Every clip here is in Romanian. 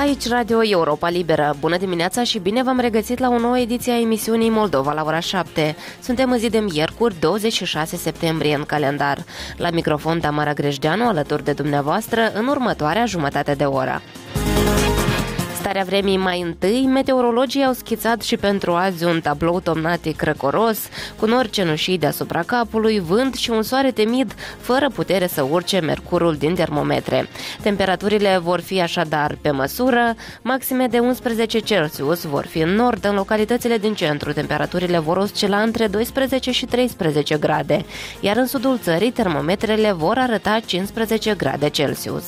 Aici Radio Europa Liberă. Bună dimineața și bine v-am regăsit la o nouă ediție a emisiunii Moldova la ora 7. Suntem în zi de miercuri, 26 septembrie în calendar. La microfon Tamara Grejdeanu, alături de dumneavoastră, în următoarea jumătate de oră. Starea vremii mai întâi, meteorologii au schițat și pentru azi un tablou tomnatic răcoros, cu nori cenușii deasupra capului, vânt și un soare timid, fără putere să urce mercurul din termometre. Temperaturile vor fi așadar pe măsură, maxime de 11 Celsius vor fi în nord, în localitățile din centru temperaturile vor oscila între 12 și 13 grade, iar în sudul țării termometrele vor arăta 15 grade Celsius.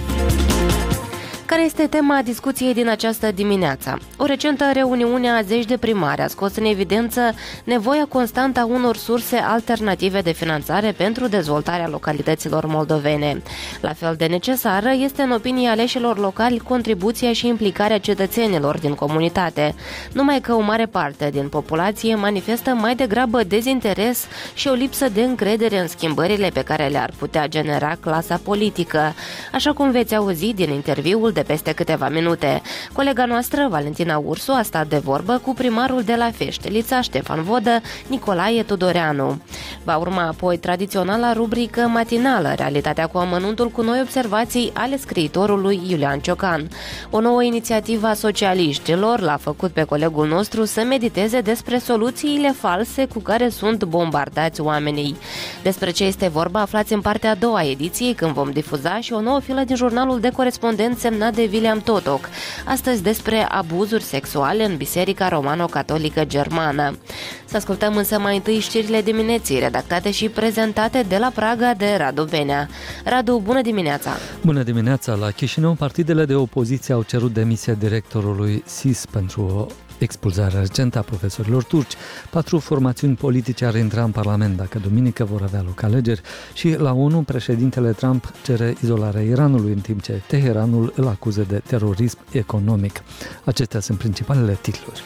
Care este tema discuției din această dimineață? O recentă reuniune a zeci de primari a scos în evidență nevoia constantă a unor surse alternative de finanțare pentru dezvoltarea localităților moldovene. La fel de necesară este, în opinia aleșilor locali, contribuția și implicarea cetățenilor din comunitate, numai că o mare parte din populație manifestă mai degrabă dezinteres și o lipsă de încredere în schimbările pe care le-ar putea genera clasa politică, așa cum veți auzi din interviul de peste câteva minute. Colega noastră, Valentina Ursu, a stat de vorbă cu primarul de la Feștelița, Ștefan Vodă, Nicolae Tudoreanu. Va urma apoi tradiționala rubrică matinală, Realitatea cu amănuntul, cu noi observații ale scriitorului Iulian Ciocan. O nouă inițiativă a socialiștilor l-a făcut pe colegul nostru să mediteze despre soluțiile false cu care sunt bombardați oamenii. Despre ce este vorba aflați în partea a doua ediției, când vom difuza și o nouă filă din jurnalul de corespondent semnat de William Totoc, astăzi despre abuzuri sexuale în Biserica Romano-Catolică Germană. Să ascultăm însă mai întâi știrile dimineții, redactate și prezentate de la Praga de Radu Benea. Radu, bună dimineața! Bună dimineața! La Chișinău, partidele de opoziție au cerut demisia directorului SIS pentru expulzarea recentă a profesorilor turci. 4 formațiuni politice ar intra în Parlament dacă duminică vor avea loc alegeri și la ONU președintele Trump cere izolarea Iranului, în timp ce Teheranul îl acuză de terorism economic. Acestea sunt principalele titluri.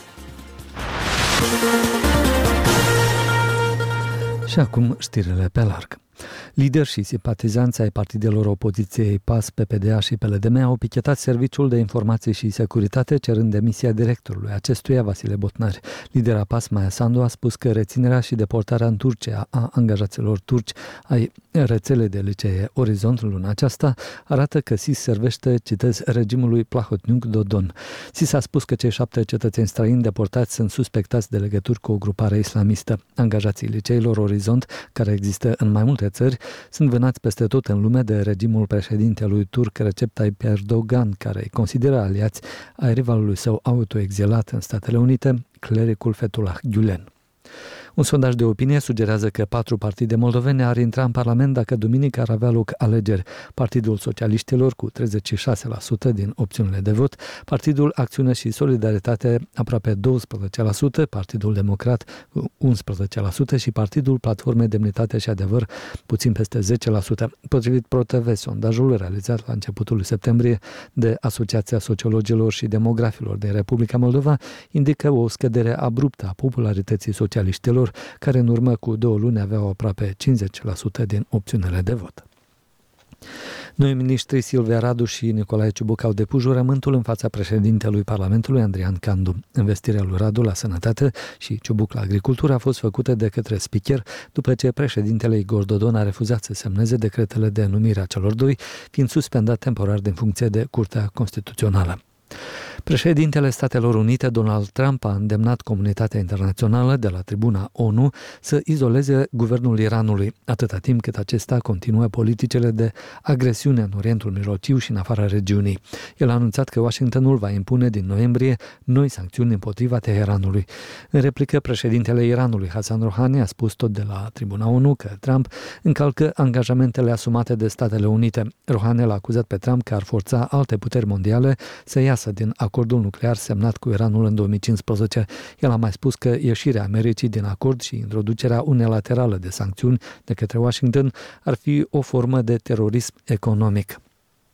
Și acum știrile pe larg. Lideri și simpatizanți ai partidelor opoziției PAS, PPDA și PLDM au pichetat Serviciul de Informații și Securitate cerând demisia directorului acestuia, Vasile Botnar. Lidera PAS, Maia Sandu, a spus că reținerea și deportarea în Turcia a angajaților turci ai rețelei de licee Orizont luna aceasta arată că SIS servește, citez, regimului Plahotniuc Dodon. SIS a spus că cei 7 cetățeni străini deportați sunt suspectați de legături cu o grupare islamistă. Angajații liceilor Orizont, care există în mai multe țări, sunt vânați peste tot în lume de regimul președintelui turc Recep Tayyip Erdogan, care îi consideră aliați ai rivalului său autoexilat în Statele Unite, clericul Fethullah Gülen. Un sondaj de opinie sugerează că 4 partide moldovene ar intra în Parlament dacă duminică ar avea loc alegeri. Partidul Socialiștilor cu 36% din opțiunile de vot, Partidul Acțiune și Solidaritate aproape 12%, Partidul Democrat cu 11% și Partidul Platforme Demnitate și Adevăr puțin peste 10%. Potrivit ProTV, sondajul realizat la începutul septembrie de Asociația Sociologilor și Demografilor din Republica Moldova indică o scădere abruptă a popularității socialiștilor, care în urmă cu 2 luni aveau aproape 50% din opțiunile de vot. Noi miniștrii Silvia Radu și Nicolae Ciubuc au depus jurământul în fața președintelui Parlamentului Andrian Candu. Investirea lui Radu la sănătate și Ciubuc la agricultură a fost făcută de către speaker după ce președintele Igor Dodon a refuzat să semneze decretele de numire a celor doi, fiind suspendat temporar din funcție de Curtea Constituțională. Președintele Statelor Unite, Donald Trump, a îndemnat comunitatea internațională de la tribuna ONU să izoleze guvernul Iranului, atâta timp cât acesta continuă politicile de agresiune în Orientul Mijlociu și în afara regiunii. El a anunțat că Washingtonul va impune din noiembrie noi sancțiuni împotriva Teheranului. În replică, președintele Iranului, Hassan Rouhani, a spus tot de la tribuna ONU că Trump încalcă angajamentele asumate de Statele Unite. Rouhani l-a acuzat pe Trump că ar forța alte puteri mondiale să iasă din acordul nuclear semnat cu Iranul în 2015. El a mai spus că ieșirea Americii din acord și introducerea unilaterală de sancțiuni de către Washington ar fi o formă de terorism economic.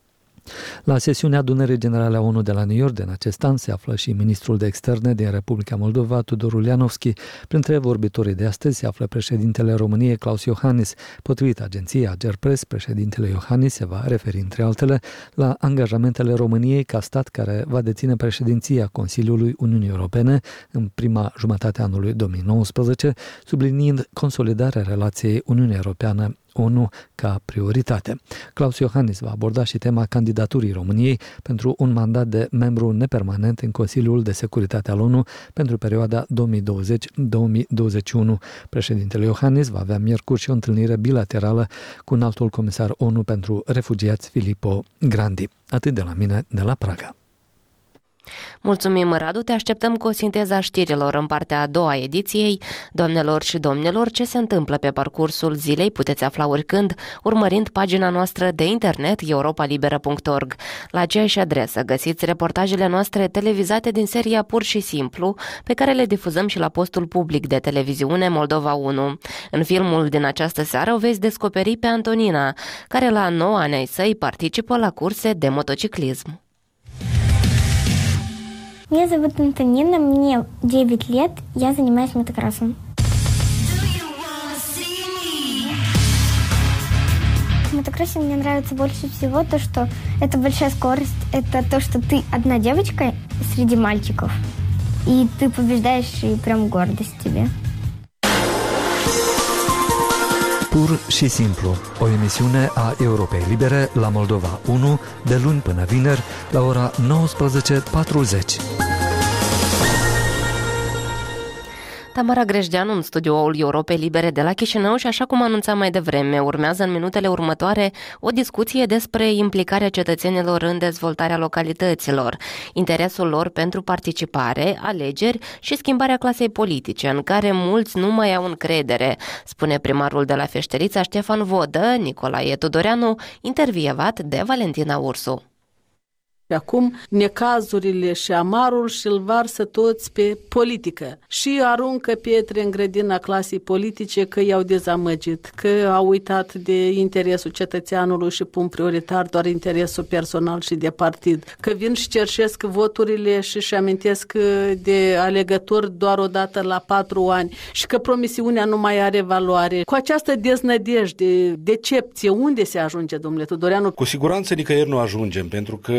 La sesiunea Adunării Generale a ONU de la New York din acest an se află și ministrul de externe din Republica Moldova, Tudor Ulianovski. Printre vorbitorii de astăzi se află președintele României, Klaus Iohannis. Potrivit agenției Agerpres, președintele Iohannis se va referi, între altele, la angajamentele României ca stat care va deține președinția Consiliului Uniunii Europene în prima jumătate a anului 2019, subliniind consolidarea relației Uniunii Europeană ONU ca prioritate. Klaus Iohannis va aborda și tema candidaturii României pentru un mandat de membru nepermanent în Consiliul de Securitate al ONU pentru perioada 2020-2021. Președintele Iohannis va avea miercuri și o întâlnire bilaterală cu înaltul comisar ONU pentru refugiați Filippo Grandi. Atât de la mine, de la Praga. Mulțumim, Radu, te așteptăm cu o sinteză a știrilor în partea a doua ediției. Doamnelor și domnilor, ce se întâmplă pe parcursul zilei puteți afla oricând, urmărind pagina noastră de internet europalibera.org. La aceeași adresă găsiți reportajele noastre televizate din seria Pur și Simplu, pe care le difuzăm și la postul public de televiziune Moldova 1. În filmul din această seară o veți descoperi pe Antonina, care la 9 ani ai săi participă la curse de motociclism. Меня зовут Антонина, мне 9 лет, я занимаюсь мотокроссом. В мотокроссе мне нравится больше всего то, что это большая скорость, это то, что ты одна девочка среди мальчиков, и ты побеждаешь, и прям гордость тебе. Pur și simplu, o emisiune a Europei Libere la Moldova 1, de luni până vineri, la ora 19:40. Tamara Grejdeanu în studioul Europei Libere de la Chișinău și, așa cum anunțam mai devreme, urmează în minutele următoare o discuție despre implicarea cetățenilor în dezvoltarea localităților, interesul lor pentru participare, alegeri și schimbarea clasei politice, în care mulți nu mai au încredere, spune primarul de la Feșterița, Ștefan Vodă, Nicolae Tudoreanu, intervievat de Valentina Ursu. Acum necazurile și amarul și-l varsă toți pe politică și aruncă pietre în grădina clasei politice că i-au dezamăgit, că au uitat de interesul cetățeanului și pun prioritar doar interesul personal și de partid, că vin și cerșesc voturile și amintesc de alegători doar o dată la 4 ani și că promisiunea nu mai are valoare. Cu această deznădejde, decepție, unde se ajunge, domnule Tudoreanu? Cu siguranță nicăieri nu ajungem, pentru că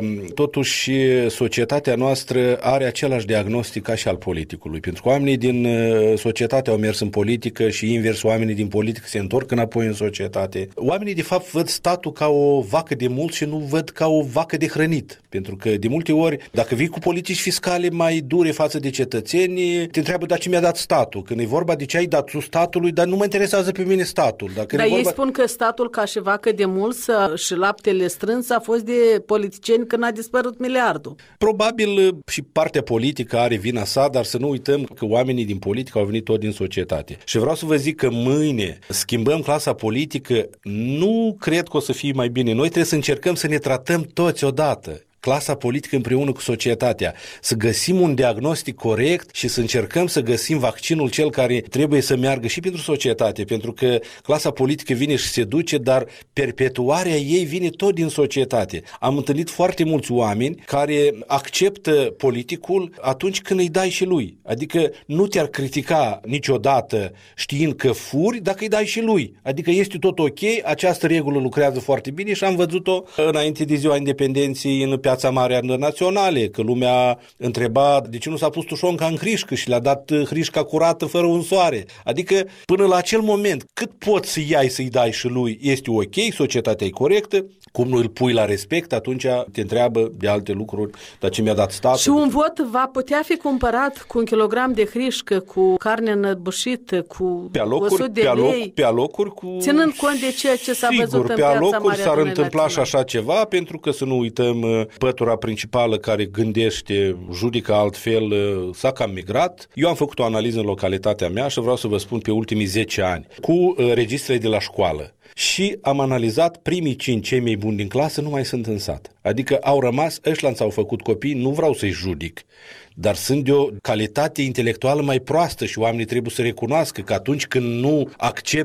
totuși societatea noastră are același diagnostic ca și al politicului, pentru că oamenii din societate au mers în politică și invers, oamenii din politică se întorc înapoi în societate. Oamenii de fapt văd statul ca o vacă de mult și nu văd ca o vacă de hrănit, pentru că de multe ori dacă vii cu politici fiscale mai dure față de cetățeni, te întreabă, dar ce mi-a dat statul? Când e vorba de ce ai dat tu statului, dar nu mă interesează pe mine statul. Dar ei spun că statul ca și vacă de mult și laptele strâns a fost de politicieni când a dispărut miliardul. Probabil și partea politică are vina sa, dar să nu uităm că oamenii din politică au venit tot din societate. Și vreau să vă zic că mâine schimbăm clasa politică, nu cred că o să fie mai bine. Noi trebuie să încercăm să ne tratăm toți odată, clasa politică împreună cu societatea, să găsim un diagnostic corect și să încercăm să găsim vaccinul cel care trebuie să meargă și pentru societate, pentru că clasa politică vine și se duce, dar perpetuarea ei vine tot din societate. Am întâlnit foarte mulți oameni care acceptă politicul atunci când îi dai și lui. Adică nu te-ar critica niciodată știind că furi dacă îi dai și lui. Adică este tot ok, această regulă lucrează foarte bine și am văzut-o înainte de ziua independenței în Piața Mare Naționale, că lumea întreba de ce nu s-a pus tușonca în hrișcă și le-a dat hrișca curată fără un soare. Adică până la acel moment, cât poți să iai să-i dai și lui, este ok, societatea e corectă, cum nu îl pui la respect, atunci te întreabă de alte lucruri, dar ce mi-a dat statul. Și un vot va putea fi cumpărat cu 1 kilogram de hrișcă, cu carne înăbușită, cu 100 de lei. Pe alocuri cu... Ținând cont de ceea ce s-a văzut în Piața Mare Adunării Naționale. S-ar întâmpla și așa ceva, pentru că să nu uităm, pătura principală care gândește, judică altfel, s-a cam migrat. Eu am făcut o analiză în localitatea mea și vreau să vă spun pe ultimii 10 ani, cu registrele de la școală. Și am analizat primii 5 cei mai buni din clasă nu mai sunt în sat. Adică au rămas, ăștia s-au făcut copii, nu vreau să-i judic, dar sunt de o calitate intelectuală mai proastă și oamenii trebuie să recunoască că atunci când nu accepti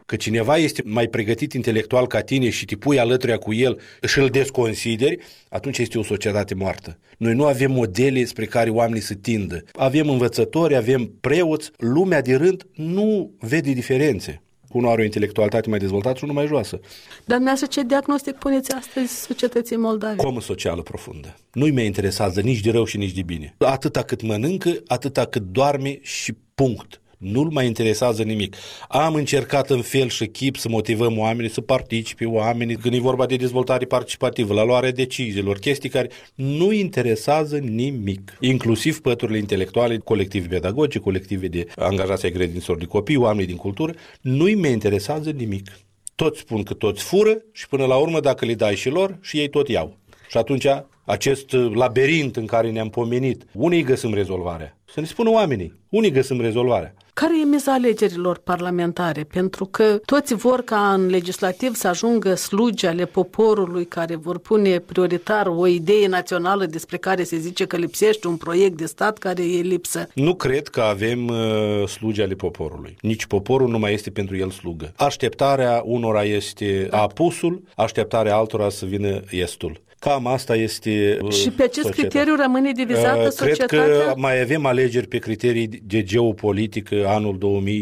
că cineva este mai pregătit intelectual ca tine și te pui alături cu el și îl desconsideri, atunci este o societate moartă. Noi nu avem modele spre care oamenii să tindă. Avem învățători, avem preoți, lumea de rând nu vede diferențe. Unul are o intelectualitate mai dezvoltată și unul mai joasă. Dar dumneavoastră ce diagnostic puneți astăzi societății moldave? Comă socială profundă. Nu-i mai interesează nici de rău și nici de bine. Atâta cât mănâncă, atâta cât doarme și punct. Nu-l mai interesează nimic. Am încercat în fel și chip să motivăm oamenii, să participe oamenii, când e vorba de dezvoltare participativă, la luarea deciziilor, chestii care nu interesează nimic. Inclusiv păturile intelectuale, colective pedagogice, colective de angajați ai grădiniților de copii, oamenii din cultură, nu-i mai interesează nimic. Toți spun că toți fură și până la urmă dacă le dai și lor și ei tot iau. Și atunci acest labirint în care ne-am pomenit, unii găsim rezolvarea. Să ne spună oamenii, unii găsim rezolvarea. Care e miza alegerilor parlamentare? Pentru că toți vor ca în legislativ să ajungă slugi ale poporului care vor pune prioritar o idee națională despre care se zice că lipsește un proiect de stat care e lipsă. Nu cred că avem slugi ale poporului. Nici poporul nu mai este pentru el slugă. Așteptarea unora este apusul, așteptarea altora să vină estul. Cam asta este și pe acest criteriu rămâne divizată societatea? Cred că mai avem alegeri pe criterii de geopolitică anul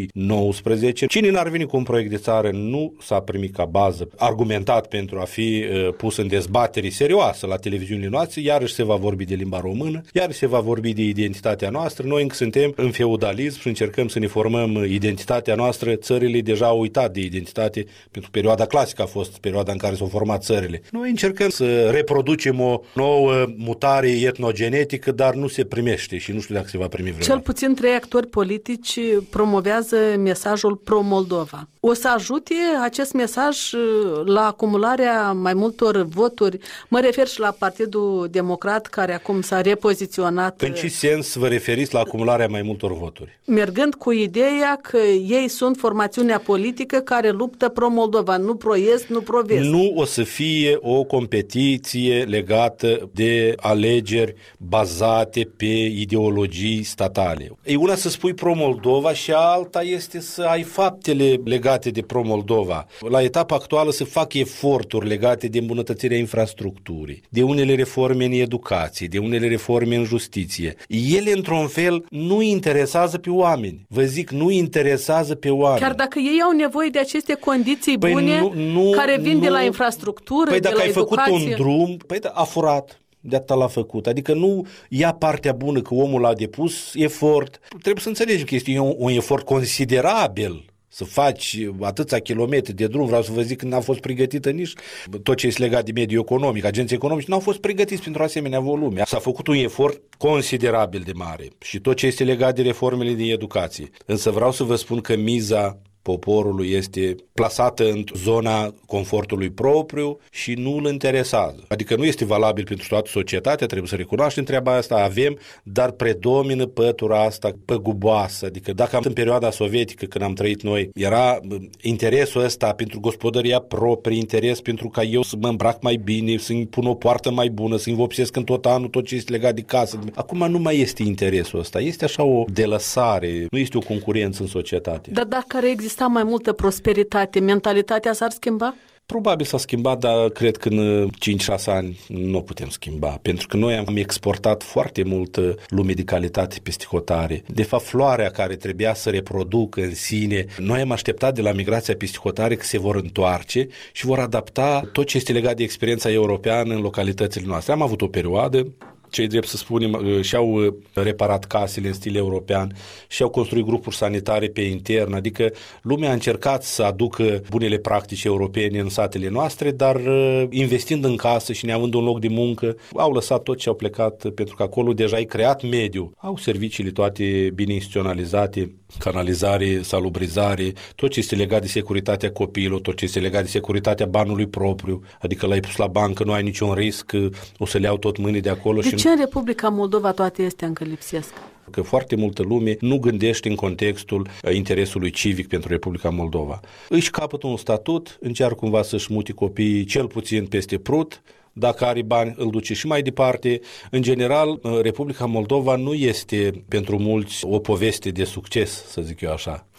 2019. Cine n-ar veni cu un proiect de țară nu s-a primit ca bază argumentat pentru a fi pus în dezbatere serioasă la televiziunile noastre, iarăși se va vorbi de limba română, iarăși se va vorbi de identitatea noastră. Noi încă suntem în feudalism și încercăm să ne formăm identitatea noastră. Țările deja au uitat de identitate, pentru perioada clasică a fost perioada în care s-au format țările. Noi încercăm să reproducem o nouă mutare etnogenetică, dar nu se primește și nu știu dacă se va primi vreodată. Cel puțin 3 actori politici promovează mesajul pro-Moldova. O să ajute acest mesaj la acumularea mai multor voturi? Mă refer și la Partidul Democrat, care acum s-a repoziționat. În ce sens vă referiți la acumularea mai multor voturi? Mergând cu ideea că ei sunt formațiunea politică care luptă pro-Moldova, nu pro-est, nu pro-vest. Nu o să fie o competiție legată de alegeri bazate pe ideologii statale. E una să spui pro-Moldova și alta este să ai faptele legate de pro-Moldova. La etapa actuală se fac eforturi legate de îmbunătățirea infrastructurii, de unele reforme în educație, de unele reforme în justiție. Ele, într-un fel, nu interesează pe oameni. Vă zic, nu interesează pe oameni. Chiar dacă ei au nevoie de aceste condiții bune care vin de la infrastructură, de la educație. Păi dacă ai făcut un drum, a furat. De atâta l-a făcut. Adică nu ia partea bună că omul a depus efort. Trebuie să înțelegi că este un efort considerabil să faci atâția kilometri de drum. Vreau să vă zic că n-a fost pregătită nici tot ce este legat de mediul economic. Agenții economici n-au fost pregătiți pentru asemenea volume. S-a făcut un efort considerabil de mare și tot ce este legat de reformele din educație. Însă vreau să vă spun că miza poporului este plasată în zona confortului propriu și nu îl interesează. Adică nu este valabil pentru toată societatea, trebuie să recunoaștem treaba asta, avem, dar predomină pătura asta păguboasă. Adică dacă în perioada sovietică, când am trăit noi, era interesul ăsta pentru gospodăria proprie, interes pentru ca eu să mă îmbrac mai bine, să-mi pun o poartă mai bună, să-mi vopsesc în tot anul tot ce este legat de casă. Acum nu mai este interesul ăsta, este așa o delăsare, nu este o concurență în societate. Dar dacă ar exista mai multă prosperitate, mentalitatea s-ar schimba? Probabil s-a schimbat, dar cred că în 5-6 ani nu o putem schimba, pentru că noi am exportat foarte mult lume de calitate peste hotare. De fapt, floarea care trebuia să reproducă în sine, noi am așteptat de la migrația peste hotare că se vor întoarce și vor adapta tot ce este legat de experiența europeană în localitățile noastre. Am avut o perioadă, cei drept să spunem, și-au reparat casele în stil european, și-au construit grupuri sanitare pe intern, adică lumea a încercat să aducă bunele practici europene în satele noastre, dar investind în casă și neavând un loc de muncă, au lăsat tot și au plecat, pentru că acolo deja ai creat mediu. Au serviciile toate bine instituționalizate, canalizare, salubrizare, tot ce este legat de securitatea copiilor, tot ce este legat de securitatea banului propriu, adică l-ai pus la bancă, nu ai niciun risc, o să le iau tot mâinii de acolo. De ce în Republica Moldova toate astea încă lipsesc? Că foarte multă lume nu gândește în contextul interesului civic pentru Republica Moldova. Își capătă un statut, încearcă cumva să-și mute copiii cel puțin peste Prut, dacă are bani, îl duce și mai departe. În general, Republica Moldova nu este pentru mulți o poveste de succes, să zic eu așa.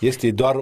Este doar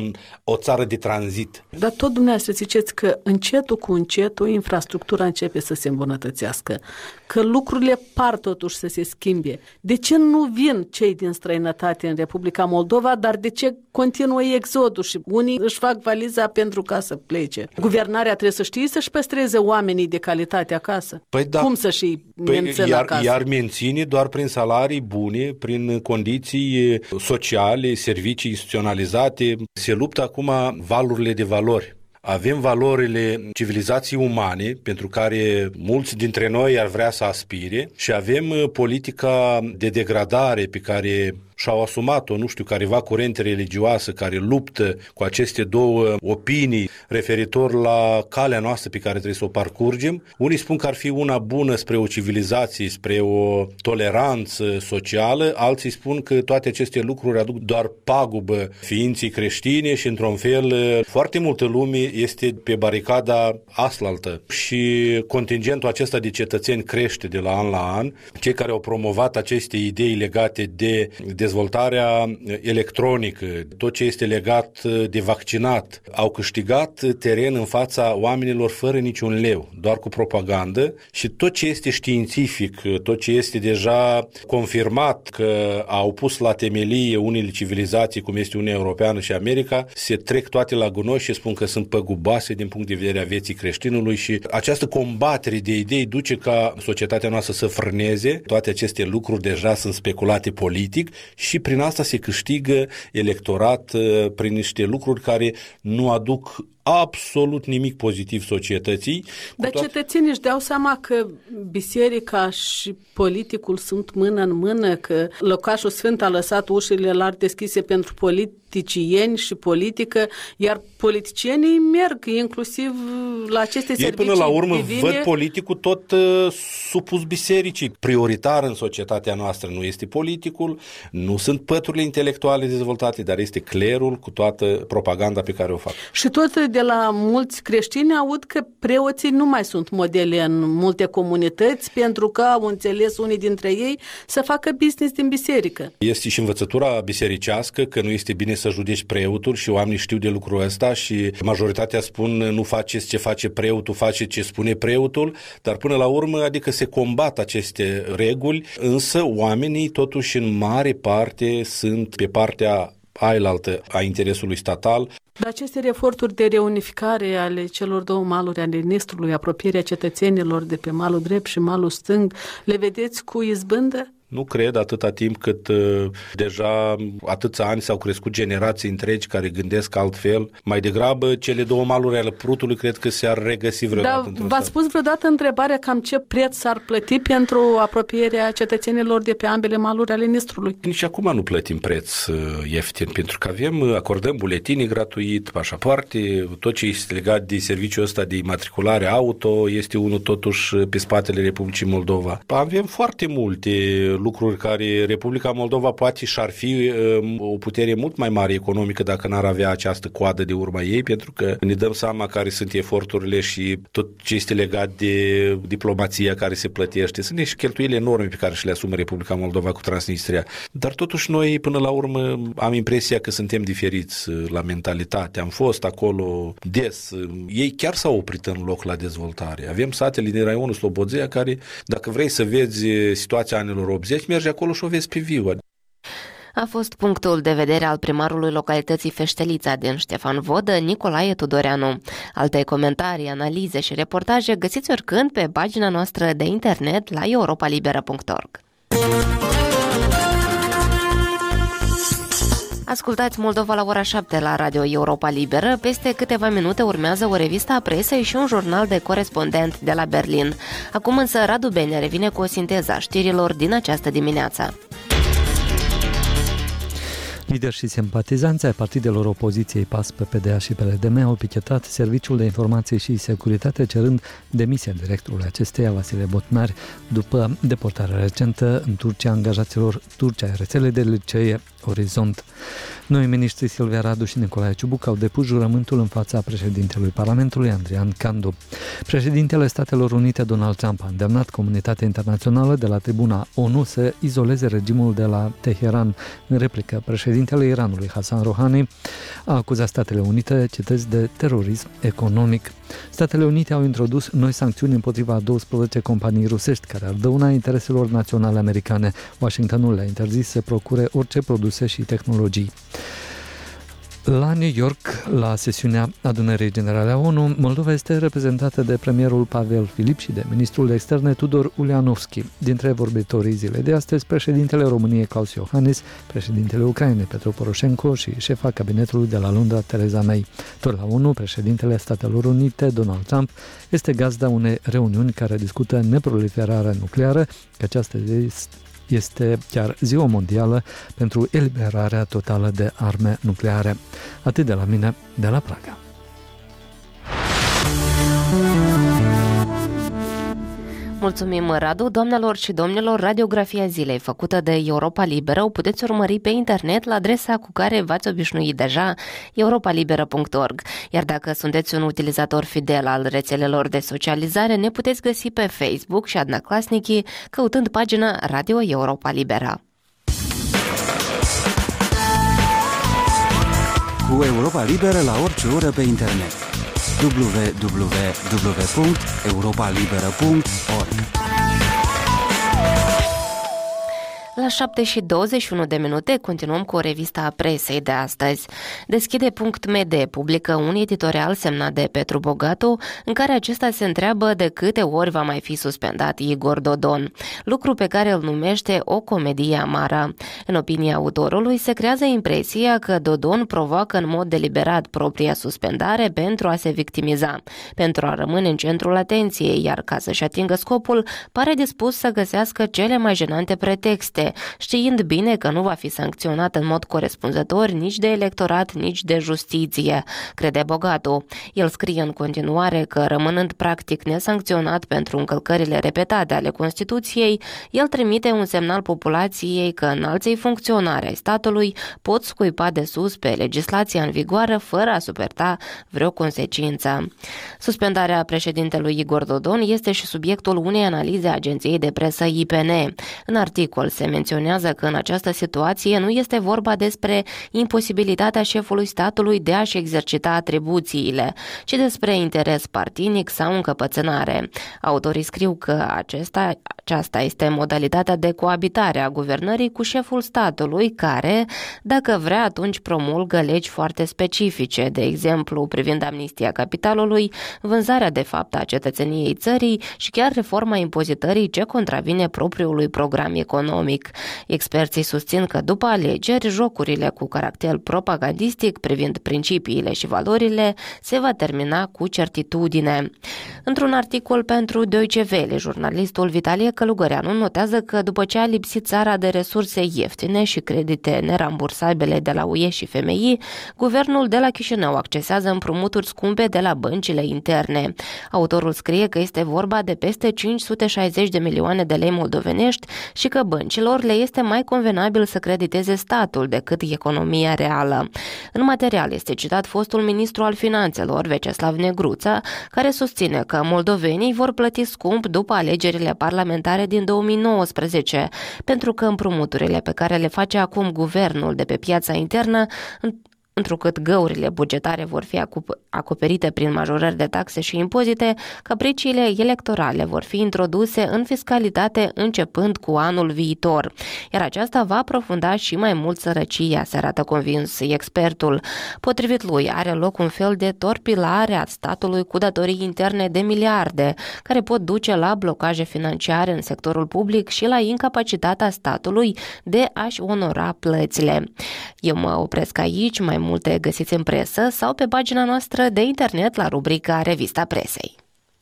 o țară de tranzit. Dar tot dumneavoastră ziceți că încetul cu încetul infrastructura începe să se îmbunătățească, că lucrurile par totuși să se schimbe. De ce nu vin cei din străinătate în Republica Moldova, dar de ce continuă exodul și unii își fac valiza pentru ca să plece? Guvernarea trebuie să știe să-și păstreze oamenii de calitate acasă. Păi da. Cum să-și mențină acasă? Iar menține doar prin salarii bune, prin condiții sociale, servicii instituționalizate. Se luptă acum valurile de valori. Avem valorile civilizației umane, pentru care mulți dintre noi ar vrea să aspire, și avem politica de degradare pe care și-au asumat-o, nu știu, careva curente religioasă care luptă cu aceste două opinii referitor la calea noastră pe care trebuie să o parcurgem. Unii spun că ar fi una bună spre o civilizație, spre o toleranță socială, alții spun că toate aceste lucruri aduc doar pagubă ființei creștine și, într-un fel, foarte multă lume este pe baricada aslaltă și contingentul acesta de cetățeni crește de la an la an. Cei care au promovat aceste idei legate de dezvoltarea electronică, tot ce este legat de vaccinat, au câștigat teren în fața oamenilor fără niciun leu, doar cu propagandă, și tot ce este științific, tot ce este deja confirmat că au pus la temelie unele civilizații, cum este Uniunea Europeană și America, se trec toate la gunoi și spun că sunt păgubase din punct de vedere a vieții creștinului, și această combatere de idei duce ca societatea noastră să frâneze. Toate aceste lucruri deja sunt speculate politic și prin asta se câștigă electorat prin niște lucruri care nu aduc absolut nimic pozitiv societății. Dar cetățenii își dau seama că biserica și politicul sunt mână în mână, că locașul sfânt a lăsat ușile larg deschise pentru politicieni și politică, iar politicienii merg inclusiv la aceste servicii. Ei până la urmă divine. văd politicul tot supus bisericii. Prioritar în societatea noastră nu este politicul, nu sunt păturile intelectuale dezvoltate, dar este clerul cu toată propaganda pe care o fac. Și tot de la mulți creștini aud că preoții nu mai sunt modele în multe comunități pentru că au înțeles unii dintre ei să facă business din biserică. Este și învățătura bisericească că nu este bine să judeci preotul și oamenii știu de lucrul ăsta și majoritatea spun nu faceți ce face preotul, faceți ce spune preotul, dar până la urmă adică se combat aceste reguli, însă oamenii totuși în mare parte sunt pe partea ailaltă a interesului statal. Dar aceste eforturi de reunificare ale celor două maluri ale Nistrului, apropierea cetățenilor de pe malul drept și malul stâng, le vedeți cu izbândă? Nu cred, atâta timp cât deja atâția ani s-au crescut generații întregi care gândesc altfel. Mai degrabă, cele două maluri ale Prutului cred că s-ar regăsi vreodată într-un v-ați spus vreodată întrebarea cam ce preț s-ar plăti pentru apropierea cetățenilor de pe ambele maluri ale Nistrului? Nici acum nu plătim preț ieftin, pentru că acordăm buletini gratuit, pașapoarte, tot ce este legat de serviciul ăsta de imatriculare auto este unul totuși pe spatele Republicii Moldova. Avem foarte multe lucruri care Republica Moldova poate și-ar fi o putere mult mai mare economică dacă n-ar avea această coadă de urma ei, pentru că ne dăm seama care sunt eforturile și tot ce este legat de diplomația care se plătește. Sunt niște cheltuieli enorme pe care și le asumă Republica Moldova cu Transnistria. Dar totuși noi, până la urmă, am impresia că suntem diferiți la mentalitate. Am fost acolo des. Ei chiar s-au oprit în loc la dezvoltare. Avem satele din raionul Slobozia care, dacă vrei să vezi situația anilor 80, mergi acolo și o vezi pe viu. A fost punctul de vedere al primarului localității Feștelița din Ștefan Vodă, Nicolae Tudoreanu. Alte comentarii, analize și reportaje găsiți oricând pe pagina noastră de internet la europalibera.org. Ascultați Moldova la ora 7 la Radio Europa Liberă. Peste câteva minute urmează o revistă a presei și un jurnal de corespondent de la Berlin. Acum însă Radu Bene revine cu o sinteză a știrilor din această dimineață. Lideri și simpatizanți ai partidelor opoziției PAS, PPD și PLDM au pichetat Serviciul de Informație și Securitate cerând demisia directorului acesteia, Vasile Botnar, după deportarea recentă în Turcia angajaților turci ai rețelei de licee Orizont. Noi miniștri Silvia Radu și Nicolae Ciubuc au depus jurământul în fața președintelui Parlamentului, Andrian Candu. Președintele Statelor Unite, Donald Trump, a îndemnat comunitatea internațională de la tribuna ONU să izoleze regimul de la Teheran. În replică, președintele președintele Iranului, Hassan Rouhani, a acuzat Statele Unite, citez, de terorism economic. Statele Unite au introdus noi sancțiuni împotriva 12 companii rusești care ar dăuna intereselor naționale americane. Washingtonul le-a interzis să procure orice produse și tehnologii. La New York, la sesiunea Adunării Generale a ONU, Moldova este reprezentată de premierul Pavel Filip și de ministrul de externe Tudor Ulianovski. Dintre vorbitorii zilei de astăzi, președintele României Klaus Iohannis, președintele Ucrainei Petro Poroșenko și șefa cabinetului de la Londra Theresa May. Tot la ONU, președintele Statelor Unite Donald Trump este gazda unei reuniuni care discută neproliferarea nucleară, că această este chiar ziua mondială pentru eliberarea totală de arme nucleare. Atât de la mine, de la Praga. Mulțumim, Radu. Doamnelor și domnilor, radiografia zilei făcută de Europa Liberă o puteți urmări pe internet la adresa cu care v-ați obișnuit deja, europalibera.org. Iar dacă sunteți un utilizator fidel al rețelelor de socializare, ne puteți găsi pe Facebook și Adnaclasnici căutând pagina Radio Europa Libera. Cu Europa Liberă la orice oră pe internet. www.europalibera.org. La 7:21 continuăm cu revista presei de astăzi. Deschide.md publică un editorial semnat de Petru Bogatu, în care acesta se întreabă de câte ori va mai fi suspendat Igor Dodon, lucru pe care îl numește o comedie amară. În opinia autorului, se creează impresia că Dodon provoacă în mod deliberat propria suspendare pentru a se victimiza, pentru a rămâne în centrul atenției, iar ca să-și atingă scopul, pare dispus să găsească cele mai jenante pretexte, știind bine că nu va fi sancționat în mod corespunzător nici de electorat, nici de justiție, crede Bogatu. El scrie în continuare că, rămânând practic nesancționat pentru încălcările repetate ale Constituției, el trimite un semnal populației că înalții funcționari ai statului pot scuipa de sus pe legislația în vigoare fără a suporta vreo consecință. Suspendarea președintelui Igor Dodon este și subiectul unei analize a agenției de presă IPN. În articol se menționează că în această situație nu este vorba despre imposibilitatea șefului statului de a-și exercita atribuțiile, ci despre interes partinic sau încăpățânare. Autorii scriu că aceasta este modalitatea de coabitare a guvernării cu șeful statului care, dacă vrea, atunci promulgă legi foarte specifice, de exemplu privind amnistia capitalului, vânzarea de fapt a cetățeniei țării și chiar reforma impozitării ce contravine propriului program economic. Experții susțin că după alegeri, jocurile cu caracter propagandistic privind principiile și valorile se va termina cu certitudine. Într-un articol pentru Deutsche Welle, jurnalistul Vitalie Călugăreanu notează că după ce a lipsit țara de resurse ieftine și credite nerambursabile de la UE și FMI, guvernul de la Chișinău accesează împrumuturi scumpe de la băncile interne. Autorul scrie că este vorba de peste 560 de milioane de lei moldovenești și că băncilor le este mai convenabil să crediteze statul decât economia reală. În material este citat fostul ministru al finanțelor, Veceslav Negruța, care susține că moldovenii vor plăti scump după alegerile parlamentare din 2019, pentru că împrumuturile pe care le face acum guvernul de pe piața internă, întrucât găurile bugetare vor fi acoperite prin majorări de taxe și impozite, capriciile electorale vor fi introduse în fiscalitate începând cu anul viitor, iar aceasta va aprofunda și mai mult sărăcia, se arată convins expertul. Potrivit lui, are loc un fel de torpilare a statului cu datorii interne de miliarde, care pot duce la blocaje financiare în sectorul public și la incapacitatea statului de a-și onora plățile. Eu mă opresc aici, mai multe găsiți în presă sau pe pagina noastră de internet la rubrica Revista Presei.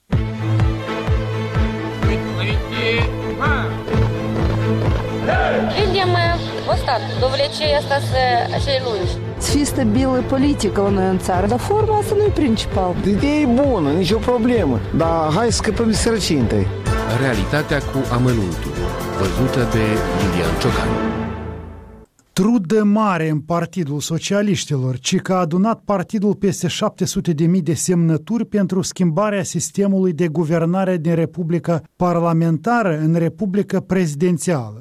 Людям ăsta, довлече остаться cei lungi. Să fie stabilă politică la noi în țară, dar forma asta nu e principal. Ideea e bună, nicio problemă, dar hai să scăpăm de sărăcie întâi. Realitatea cu amănuntul, văzută de Lilian Ciocan. Trudă mare în Partidul Socialiștilor, ci că a adunat partidul peste 700.000 de semnături pentru schimbarea sistemului de guvernare din Republica Parlamentară în Republica Prezidențială.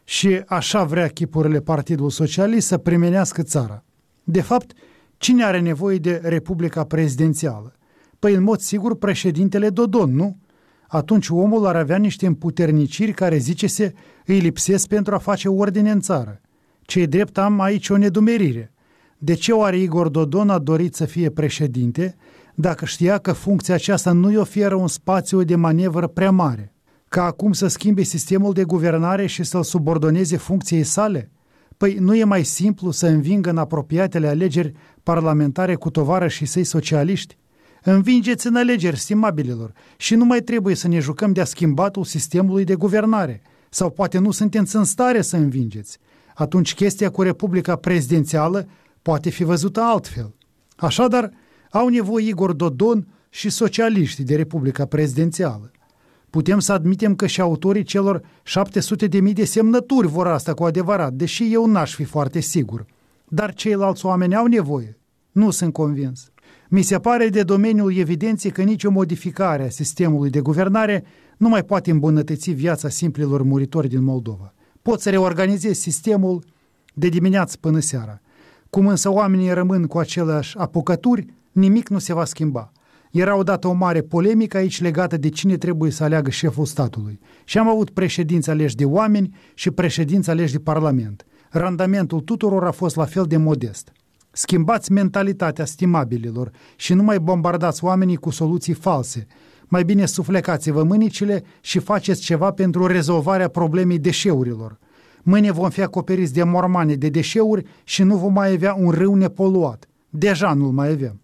și așa vrea chipurile Partidul Socialist să primenească țara. De fapt, cine are nevoie de Republica Prezidențială? Păi în mod sigur președintele Dodon, nu? Atunci omul ar avea niște împuterniciri care, zice-se, îi lipsesc pentru a face ordine în țară. Ce-i drept, am aici o nedumerire. De ce oare Igor Dodon a dorit să fie președinte dacă știa că funcția aceasta nu îi oferă un spațiu de manevră prea mare? Ca acum să schimbe sistemul de guvernare și să-l subordoneze funcției sale? Păi nu e mai simplu să învingă în apropiatele alegeri parlamentare cu tovarășii săi socialiști? Învingeți în alegeri, stimabililor, și nu mai trebuie să ne jucăm de-a schimbatul sistemului de guvernare. Sau poate nu sunteți în stare să învingeți. Atunci chestia cu Republica Prezidențială poate fi văzută altfel. Așadar, au nevoie Igor Dodon și socialiștii de Republica Prezidențială. Putem să admitem că și autorii celor 700.000 de semnături vor asta cu adevărat, deși eu n-aș fi foarte sigur. Dar ceilalți oameni au nevoie? Nu sunt convins. Mi se pare de domeniul evidenței că nicio modificare a sistemului de guvernare nu mai poate îmbunătăți viața simplilor muritori din Moldova. Pot să reorganizezi sistemul de dimineață până seara. Cum însă oamenii rămân cu aceleași apucături, nimic nu se va schimba. Era odată o mare polemică aici legată de cine trebuie să aleagă șeful statului. Și am avut președinți aleși de oameni și președinți aleși de Parlament. Randamentul tuturor a fost la fel de modest. Schimbați mentalitatea, stimabililor, și nu mai bombardați oamenii cu soluții false. Mai bine suflecați-vă mânicile și faceți ceva pentru rezolvarea problemei deșeurilor. Mâine vom fi acoperiți de mormane de deșeuri și nu vom mai avea un râu nepoluat. Deja nu-l mai avem.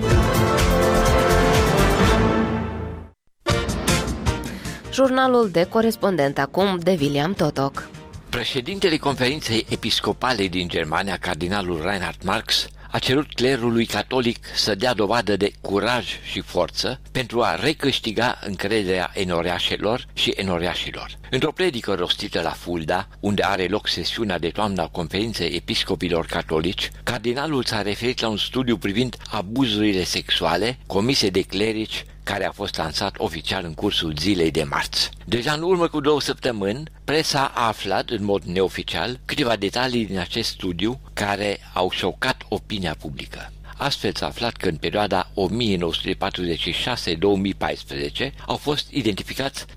Jurnalul de corespondent acum de William Totoc. Președintele Conferinței Episcopale din Germania, cardinalul Reinhard Marx, a cerut clerului catolic să dea dovadă de curaj și forță pentru a recâștiga încrederea enoreașelor și enoreașilor. Într-o predică rostită la Fulda, unde are loc sesiunea de toamnă a Conferinței Episcopilor Catolici, cardinalul s-a referit la un studiu privind abuzurile sexuale comise de clerici care a fost lansat oficial în cursul zilei de marți. Deja în urmă cu 2 săptămâni, presa a aflat în mod neoficial câteva detalii din acest studiu care au șocat opinia publică. Astfel s-a aflat că în perioada 1946-2014 au fost identificați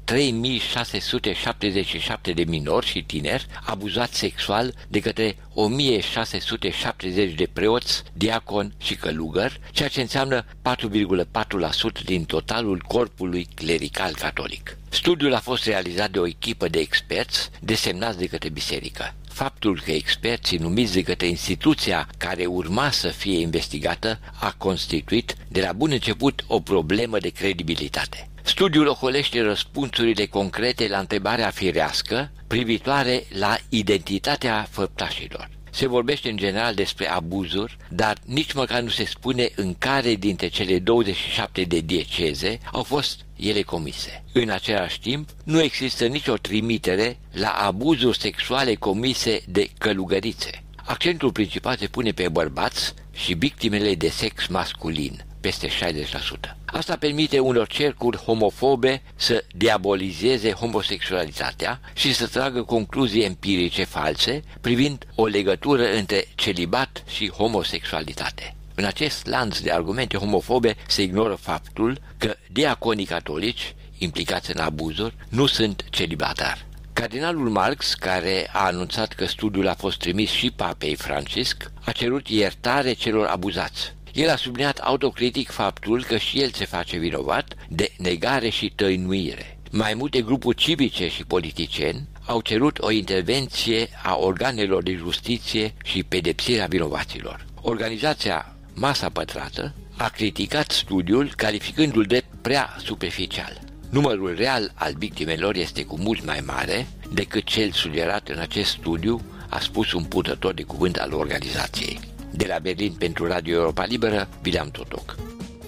3677 de minori și tineri abuzați sexual de către 1670 de preoți, diaconi și călugări, ceea ce înseamnă 4,4% din totalul corpului clerical catolic. Studiul a fost realizat de o echipă de experți desemnați de către biserică. Faptul că experții numiți de către instituția care urma să fie investigată a constituit de la bun început o problemă de credibilitate. Studiul ocolește răspunsurile concrete la întrebarea firească privitoare la identitatea făptașilor. Se vorbește în general despre abuzuri, dar nici măcar nu se spune în care dintre cele 27 de dieceze au fost ele comise. În același timp, nu există nicio trimitere la abuzuri sexuale comise de călugărițe. Accentul principal se pune pe bărbați și victimele de sex masculin, peste 60%. Asta permite unor cercuri homofobe să diabolizeze homosexualitatea și să tragă concluzii empirice false privind o legătură între celibat și homosexualitate. În acest lanț de argumente homofobe se ignoră faptul că diaconii catolici implicați în abuzuri nu sunt celibatari. Cardinalul Marx, care a anunțat că studiul a fost trimis și Papei Francisc, a cerut iertare celor abuzați. El a subliniat autocritic faptul că și el se face vinovat de negare și tăinuire. Mai multe grupuri civice și politicieni au cerut o intervenție a organelor de justiție și pedepsirea vinovaților. Organizația Masa Pătrată a criticat studiul calificându-l de prea superficial. Numărul real al victimelor este cu mult mai mare decât cel sugerat în acest studiu, a spus un purtător de cuvânt al organizației. De la Berlin pentru Radio Europa Liberă, William Totoc.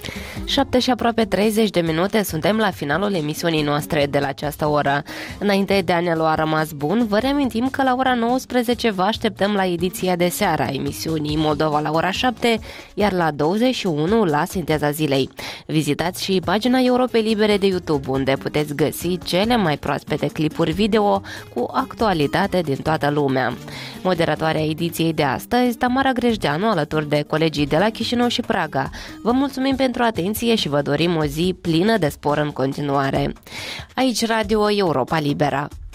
7 și aproape 30 de minute, suntem la finalul emisiunii noastre de la această oră. Înainte de a ne lua rămas bun, vă reamintim că la ora 19 vă așteptăm la ediția de seară a emisiunii Moldova la ora 7, iar la 21 la Sinteza Zilei. Vizitați și pagina Europei Libere de YouTube, unde puteți găsi cele mai proaspete clipuri video cu actualitate din toată lumea. Moderatoarea ediției de astăzi, Tamara Grejdeanu, alături de colegii de la Chișinău și Praga. Vă mulțumim pentru atenție și vă dorim o zi plină de spor în continuare. Aici Radio Europa Liberă.